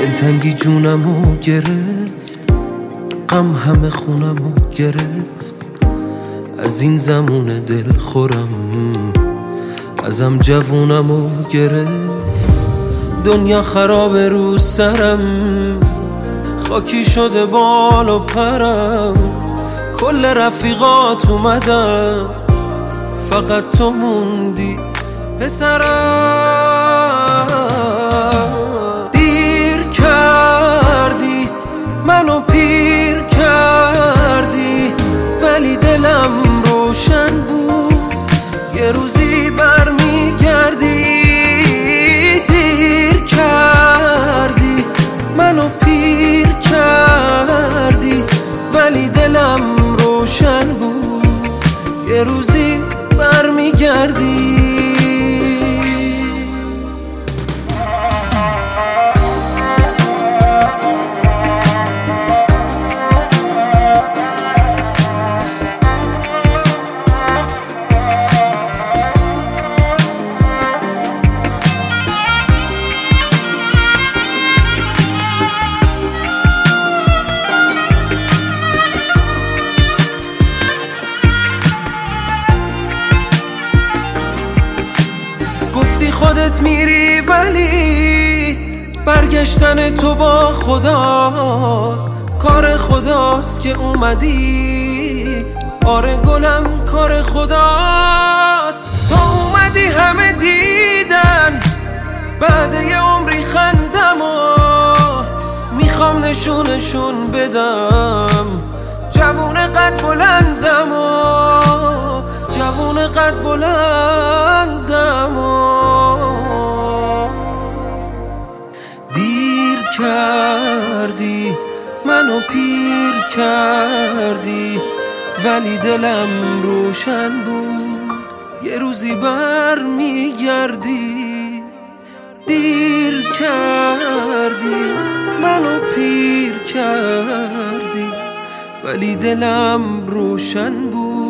دلتنگی جونمو گرفت، غم همه خونمو گرفت. از این زمون دل خورم ازم جوونمو گرفت. دنیا خرابه رو سرم، خاکی شده بال و پرم. کل رفیقات اومدن، فقط تو موندی پسرم. دیر کردی منو پیر کردی، ولی دلم روشن بود یه روزی برمیگردی. دیر کردی منو پیر کردی، ولی دلم روشن بود یه روزی برمیگردی. گفتی خودت میری ولی برگشتن تو با خداست. کار خداست که اومدی، آره گلم کار خداست. تو اومدی همه دیدن بعد یه عمری خندمو، میخوام نشونشون بدم جوون قد بلندمو، جوون قد بلندمو. دیر کردی منو پیر کردی، ولی دلم روشن بود یه روزی برمیگردی. دیر کردی منو پیر کردی، ولی دلم روشن بود